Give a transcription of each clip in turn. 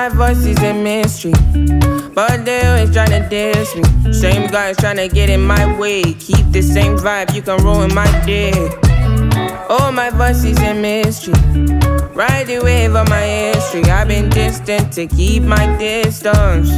my voice is a mystery, but they always tryna diss me. Same guys tryna get in my way. Keep the same vibe, you can ruin my day. Oh, my voice is a mystery. Ride the wave of my history. I've been distant to keep my distance.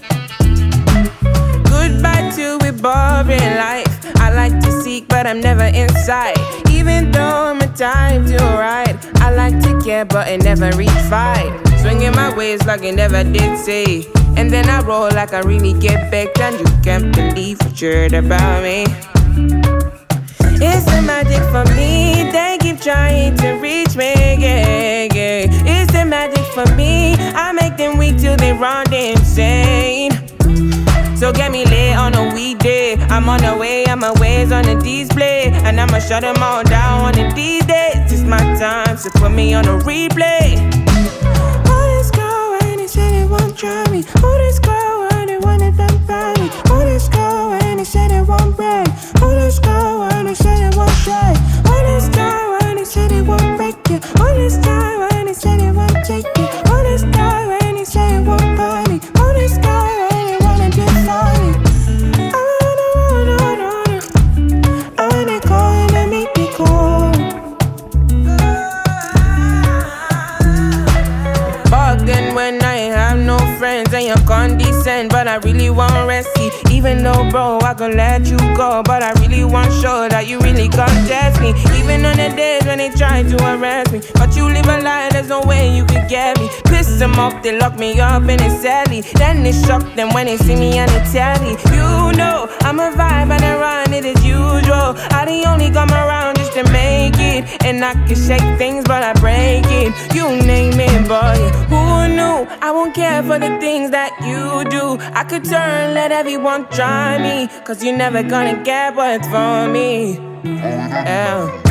Goodbye to a boring life. I like to seek, but I'm never inside. Even though my time to ride, I like to care, but it never reach fight. Swinging my ways like I never did say. And then I roll like I really get back. And you can't believe what you heard about me. It's the magic for me. They keep trying to reach me, yeah, yeah. It's the magic for me. I make them weak till they run insane. So get me lit on a weekday. I'm on the way, I'm a ways on the display. And I'ma shut them all down one of these days. It's my time, so put me on a replay. Oh, this girl, and they said they won't try me. Oh, this girl, and they wanna dump by me. Oh, this girl, and they said they won't break. Oh, this girl, and they said they won't try. Oh, this girl, and they said they won't break you. Oh, this girl, and they said they won't take you. Oh, this girl, and they said they won't buy me. Oh, this girl, and they wanna be sorry. I wanna go and make me cool. Back then when I have no friends and you're condescend, but I really want rescue. Even though, bro, I can let you go, but I really want show that you really contest me. Even on the days when they try to arrest me, but you live a lie, there's no way you could get me. Piss them off, they lock me up in a celly. Then they shock them when they see me on the telly. You know, I'm a vibe and I run it as usual. I the only come around just to make it. And I can shake things, but I break it. You name it, boy, who knew? I won't care for the things that you do. I could turn, let everyone try me, cause you're never gonna get what's for me. Yeah.